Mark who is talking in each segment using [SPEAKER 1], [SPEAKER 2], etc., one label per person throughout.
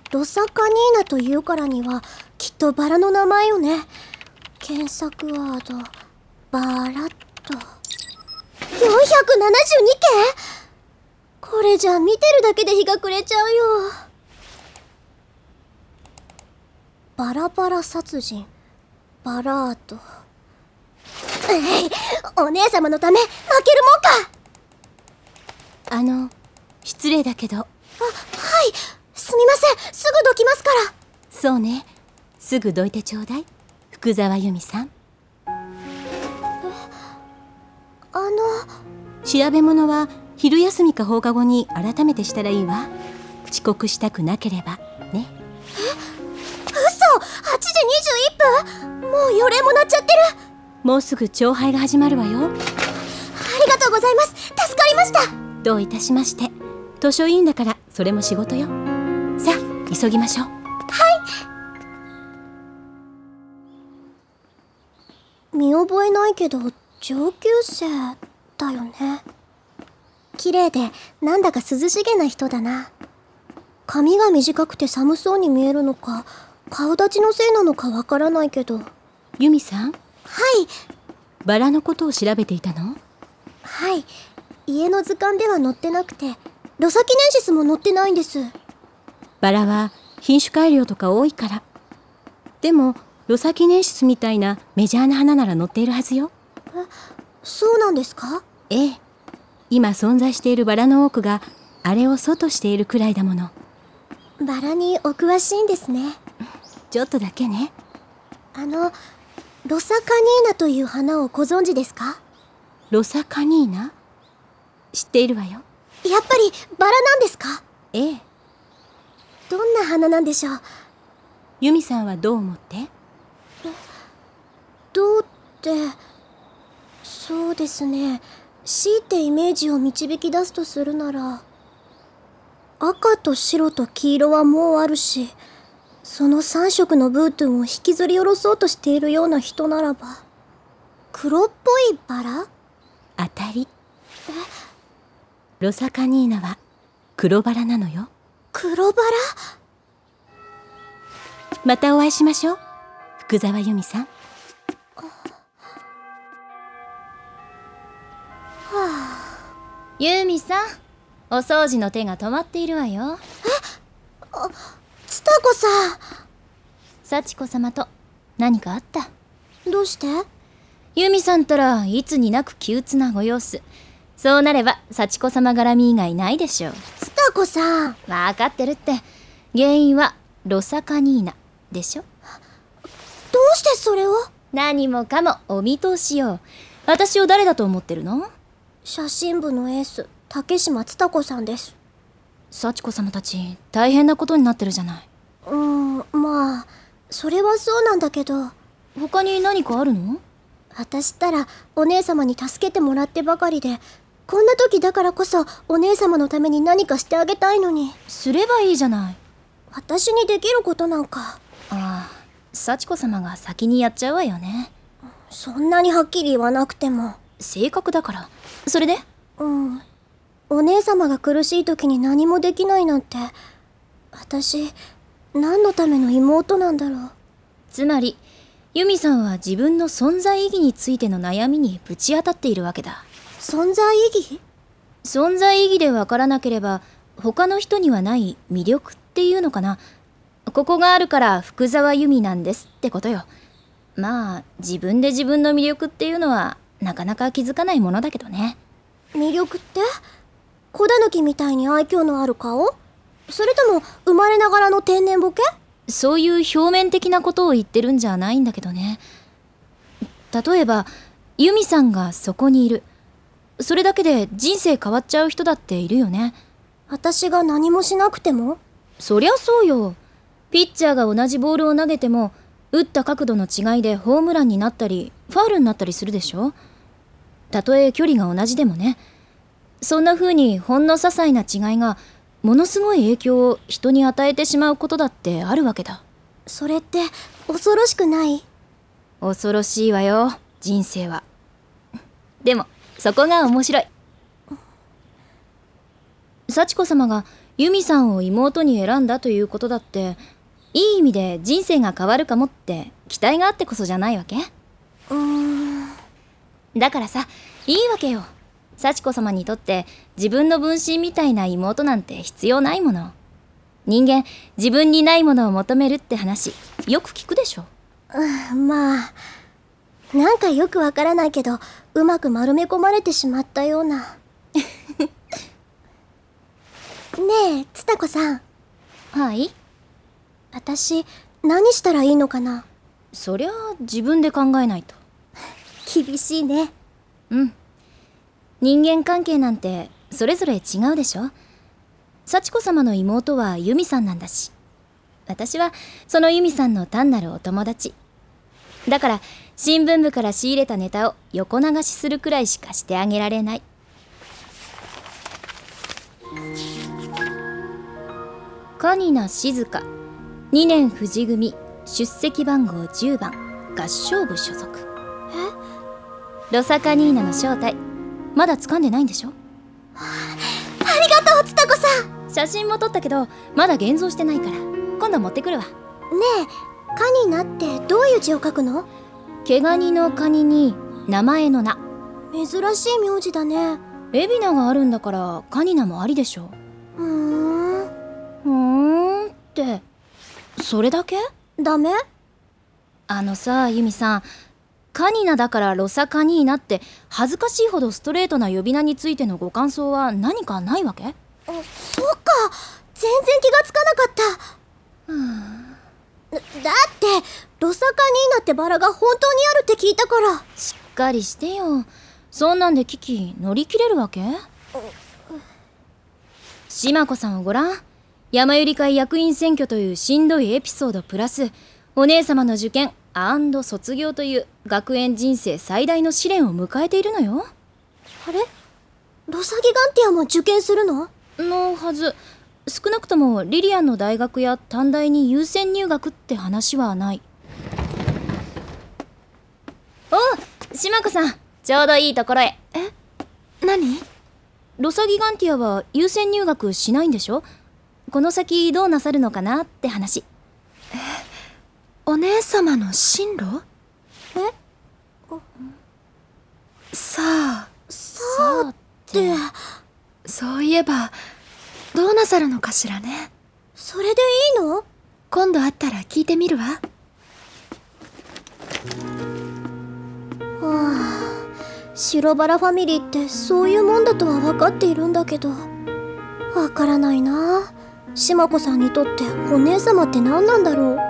[SPEAKER 1] ロサカニーナというからにはきっとバラの名前よね。検索ワードバラッと472件。これじゃ見てるだけで日が暮れちゃうよ。バラバラ殺人バラート。お姉様のため負けるもんか。
[SPEAKER 2] 失礼だけど。
[SPEAKER 1] はい、すみません、すぐどきますから。
[SPEAKER 2] そうね、すぐどいてちょうだい、福沢由美さん。調べ物は昼休みか放課後に改めてしたらいいわ。遅刻したくなければね。
[SPEAKER 1] 嘘、8時21分。もう予令も鳴っちゃってる。
[SPEAKER 2] もうすぐ朝拝が始まるわよ。
[SPEAKER 1] ありがとうございます、助かりました。
[SPEAKER 2] どういたしまして。図書委員だからそれも仕事よ。さあ急ぎましょう。
[SPEAKER 1] 見覚えないけど上級生だよね。綺麗でなんだか涼しげな人だな。髪が短くて寒そうに見えるのか顔立ちのせいなのかわからないけど。
[SPEAKER 2] 由美さん。
[SPEAKER 1] はい。
[SPEAKER 2] バラのことを調べていたの？
[SPEAKER 1] はい、家の図鑑では載ってなくてロサキネンシスも載ってないんです。
[SPEAKER 2] バラは品種改良とか多いから。でもロサキネンシスみたいなメジャーな花なら載っているはずよ。
[SPEAKER 1] そうなんですか？
[SPEAKER 2] ええ、今存在しているバラの多くがあれを祖としているくらいだもの。
[SPEAKER 1] バラにお詳しいんですね。
[SPEAKER 2] ちょっとだけね。
[SPEAKER 1] ロサカニーナという花をご存知ですか？
[SPEAKER 2] ロサカニーナ？知っているわよ。
[SPEAKER 1] やっぱりバラなんですか？
[SPEAKER 2] ええ。
[SPEAKER 1] どんな花なんでしょう？
[SPEAKER 2] 由美さんはどう思って？
[SPEAKER 1] どうって、そうですね、強いてイメージを導き出すとするなら、赤と白と黄色はもうあるし、その3色のブートゥンを引きずり下ろそうとしているような人ならば、黒っぽいバラ？
[SPEAKER 2] 当たり。ロサカニーナは黒バラなのよ。
[SPEAKER 1] 黒バラ？
[SPEAKER 2] またお会いしましょう、福沢由美さん。
[SPEAKER 3] 由美さん、お掃除の手が止まっているわよ。
[SPEAKER 1] ツタコさん。
[SPEAKER 3] 幸子様と何かあった？
[SPEAKER 1] どうして？
[SPEAKER 3] 由美さんたらいつになく憂鬱なご様子。そうなれば幸子様絡み以外ないでしょう。
[SPEAKER 1] ツタコさん。
[SPEAKER 3] わかってるって。原因はロサカニーナでしょ。
[SPEAKER 1] どうしてそれを？
[SPEAKER 3] 何もかもお見通しよ。私を誰だと思ってるの？
[SPEAKER 1] 写真部のエース竹島ツタコさんです。
[SPEAKER 3] 幸子様たち大変なことになってるじゃない。
[SPEAKER 1] まあそれはそうなんだけど。
[SPEAKER 3] 他に何かあるの？
[SPEAKER 1] 私ったらお姉様に助けてもらってばかりで、こんな時だからこそお姉様のために何かしてあげたいのに。
[SPEAKER 3] すればいいじゃない。
[SPEAKER 1] 私にできることなんか。
[SPEAKER 3] ああ、幸子様が先にやっちゃうわよね。
[SPEAKER 1] そんなにはっきり言わなくても。
[SPEAKER 3] 性格だから。それで？
[SPEAKER 1] お姉様が苦しい時に何もできないなんて、私何のための妹なんだろう。
[SPEAKER 3] つまり由美さんは自分の存在意義についての悩みにぶち当たっているわけだ。
[SPEAKER 1] 存在意義？
[SPEAKER 3] 存在意義でわからなければ他の人にはない魅力っていうのかな。ここがあるから福沢由美なんですってことよ。まあ自分で自分の魅力っていうのはなかなか気づかないものだけどね。
[SPEAKER 1] 魅力って？小狸みたいに愛嬌のある顔？それとも生まれながらの天然ボケ？
[SPEAKER 3] そういう表面的なことを言ってるんじゃないんだけどね。例えば由美さんがそこにいる。それだけで人生変わっちゃう人だっているよね。
[SPEAKER 1] 私が何もしなくても？
[SPEAKER 3] そりゃそうよ。ピッチャーが同じボールを投げても打った角度の違いでホームランになったりファウルになったりするでしょ。たとえ距離が同じでもね。そんな風にほんの些細な違いがものすごい影響を人に与えてしまうことだってあるわけだ。
[SPEAKER 1] それって恐ろしくない？
[SPEAKER 3] 恐ろしいわよ、人生は。でもそこが面白い。幸子様がユミさんを妹に選んだということだって、いい意味で人生が変わるかもって期待があってこそじゃないわけ？だからさ、いいわけよ。幸子様にとって自分の分身みたいな妹なんて必要ないもの。人間、自分にないものを求めるって話、よく聞くでしょ。
[SPEAKER 1] まあ、なんかよくわからないけど、うまく丸め込まれてしまったような。ねえ、つたこさん。
[SPEAKER 3] はい？
[SPEAKER 1] 私、何したらいいのかな？
[SPEAKER 3] そりゃあ自分で考えないと。
[SPEAKER 1] 厳しいね。
[SPEAKER 3] うん。人間関係なんてそれぞれ違うでしょ。幸子様の妹はユミさんなんだし、私はそのユミさんの単なるお友達だから、新聞部から仕入れたネタを横流しするくらいしかしてあげられない。カニナ静香、2年富士組、出席番号10番、合唱部所属。ロサカニーナの正体、まだ掴んでないんでしょ？
[SPEAKER 1] ありがとう、つたこさん。
[SPEAKER 3] 写真も撮ったけど、まだ現像してないから、今度持ってくるわ。
[SPEAKER 1] ねえ、カニナってどういう字を書くの？
[SPEAKER 3] 毛ガニのカニに名前の名。
[SPEAKER 1] 珍しい名字だね。
[SPEAKER 3] 海老名があるんだからカニナもありでしょ。ってそれだけ？
[SPEAKER 1] ダメ？
[SPEAKER 3] あのさ、ユミさん、カニナだからロサカニーナって恥ずかしいほどストレートな呼び名についてのご感想は何かないわけ？
[SPEAKER 1] そうか、全然気がつかなかった。だってロサカニーナってバラが本当にあるって聞いたから。
[SPEAKER 3] しっかりしてよ。そんなんでキキ乗り切れるわけ？島子さんをごらん。山百合会役員選挙というしんどいエピソードプラス、お姉様の受験&卒業という学園人生最大の試練を迎えているのよ。
[SPEAKER 1] あれ？ロサギガンティアも受験するの？
[SPEAKER 3] のはず。少なくともリリアンの大学や短大に優先入学って話はない。おう、島子さん、ちょうどいいところへ。
[SPEAKER 4] 何？
[SPEAKER 3] ロサギガンティアは優先入学しないんでしょ？この先どうなさるのかなって話。
[SPEAKER 4] お姉様の進路？さあ
[SPEAKER 1] って
[SPEAKER 4] そういえばどうなさるのかしらね。
[SPEAKER 1] それでいいの？
[SPEAKER 4] 今度会ったら聞いてみるわ。
[SPEAKER 1] 白バラファミリーってそういうもんだとは分かっているんだけど、わからないな。島子さんにとってお姉様って何なんだろう。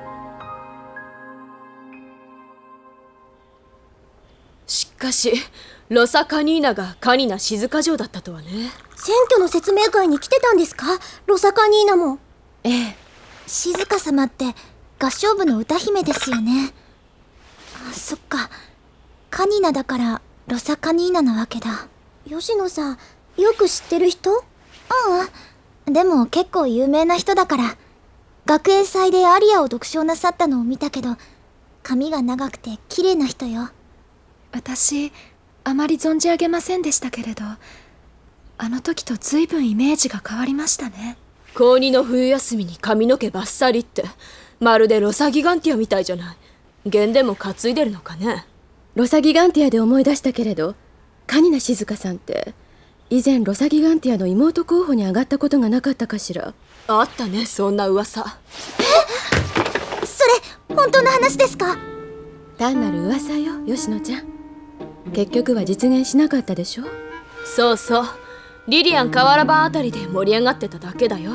[SPEAKER 5] しかしロサカニーナがカニナ静香城だったとはね。
[SPEAKER 1] 選挙の説明会に来てたんですか？ロサカニーナも。
[SPEAKER 4] ええ。
[SPEAKER 1] 静香様って合唱部の歌姫ですよね。そっか、カニナだからロサカニーナなわけだ。吉野さん、よく知ってる人？でも結構有名な人だから。学園祭でアリアを独唱なさったのを見たけど、髪が長くて綺麗な人よ。
[SPEAKER 4] 私あまり存じ上げませんでしたけれど、あの時と随分イメージが変わりましたね。
[SPEAKER 5] 高2の冬休みに髪の毛バッサリって、まるでロサギガンティアみたいじゃない。弦でも担いでるのかね。
[SPEAKER 2] ロサギガンティアで思い出したけれど、カニナ静香さんって以前ロサギガンティアの妹候補に上がったことがなかったかしら。
[SPEAKER 5] あったね、そんな噂。
[SPEAKER 1] それ本当の話ですか？
[SPEAKER 2] 単なる噂よ、吉野ちゃん。結局は実現しなかったでしょ。
[SPEAKER 5] そうそう、リリアン河原版あたりで盛り上がってただけだよ。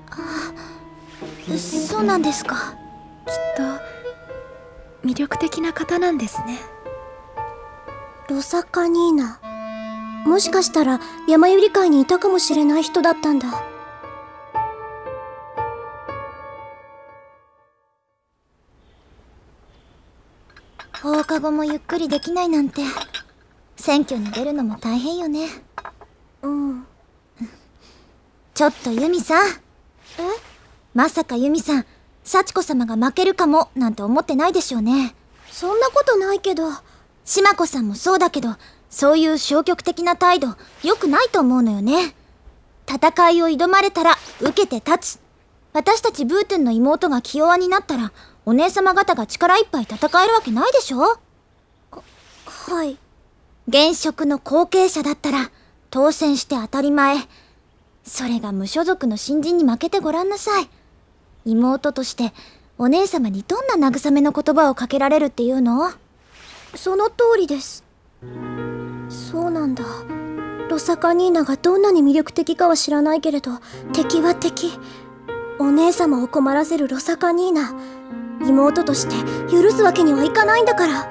[SPEAKER 1] そうなんですか。
[SPEAKER 4] きっと魅力的な方なんですね。
[SPEAKER 1] ロサカニーナ、もしかしたら山百合会にいたかもしれない人だったんだ。放課後もゆっくりできないなんて、選挙に出るのも大変よね。ちょっとユミさん。まさかユミさん、幸子様が負けるかもなんて思ってないでしょうね。そんなことないけど。島子さんもそうだけど、そういう消極的な態度良くないと思うのよね。
[SPEAKER 6] 戦いを挑まれたら受けて立つ。私たちブートゥンの妹が気弱になったら、お姉様方が力いっぱい戦えるわけないでしょ。
[SPEAKER 1] はい。
[SPEAKER 6] 現職の後継者だったら当選して当たり前。それが無所属の新人に負けてごらんなさい。妹としてお姉様にどんな慰めの言葉をかけられるっていうの？
[SPEAKER 1] その通りです。そうなんだ。ロサカニーナがどんなに魅力的かは知らないけれど、敵は敵。お姉様を困らせるロサカニーナ、妹として許すわけにはいかないんだから。